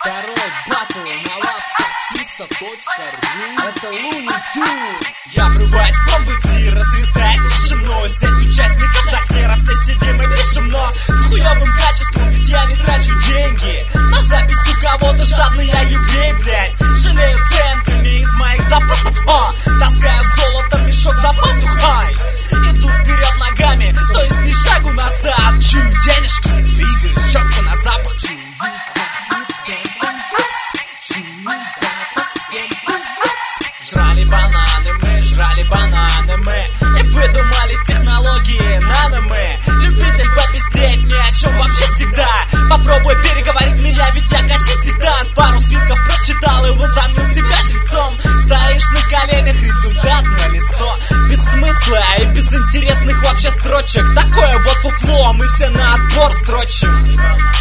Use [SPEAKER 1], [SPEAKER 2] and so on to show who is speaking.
[SPEAKER 1] Второй батл на lapsosisa.ru. Это Looney Tunes.
[SPEAKER 2] Я врываюсь к вам в эфир, разрезает ущемно. Здесь участников до хера, все сидим и пишем, но с хуёвым качеством, ведь я не трачу деньги на запись у кого-то, жадный я еврей, блять. Жалею центами из моих запасов, таскаю золото, мешок за пазухой. Иду вперед ногами, то есть не шагу назад. Чую денежки, двигаюсь четко на запад. Жрали бананы мы, и выдумали технологии нано мы. Любитель попиздеть ни о чем вообще всегда. Попробуй переговорить меня, ведь я Кощей сектант. Пару свитков прочитал и возомнил себя жрецом. Стоишь на коленях, результат на лицо. Без смысла и без интересных вообще строчек. Такое вот фуфло, мы все на отбор строчим.